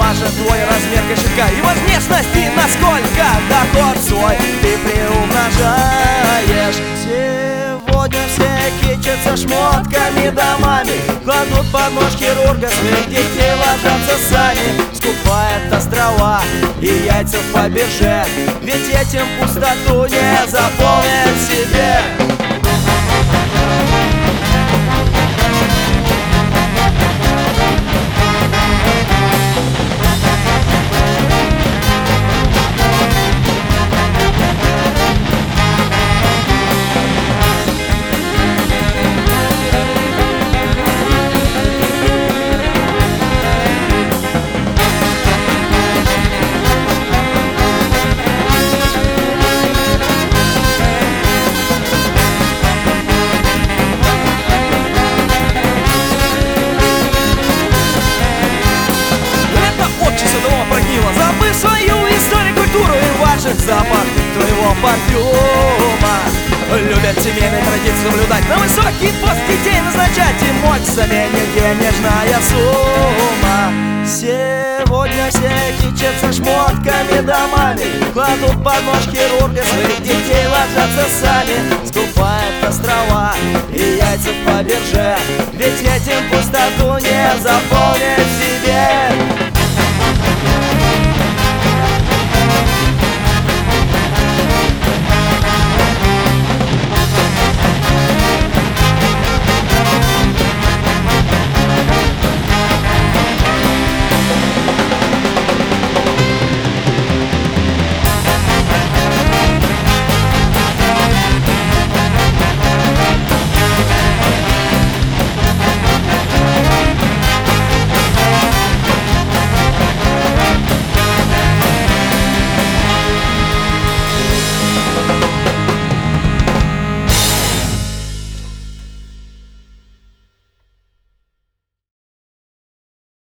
важен твой размер кошелька и во внешности, насколько доход свой ты приумножаешь. Сегодня все кичатся шмотками, домами, кладут под нож хирурга своих детей, ложатся сами, скупают острова и яйца по бирже, ведь этим пустоту не заполнят себе. Забыв свою историю, культуру и важен запах твоего парфюма. Любят семейные традиции соблюдать, на высокий пост детей назначать, и мочь в замене денежная сумма. Сегодня все кичатся шмотками, домами, кладут под нож хирурга своих детей, ложатся сами, скупают острова и яйца по бирже, ведь этим пустоту не заполнить себе.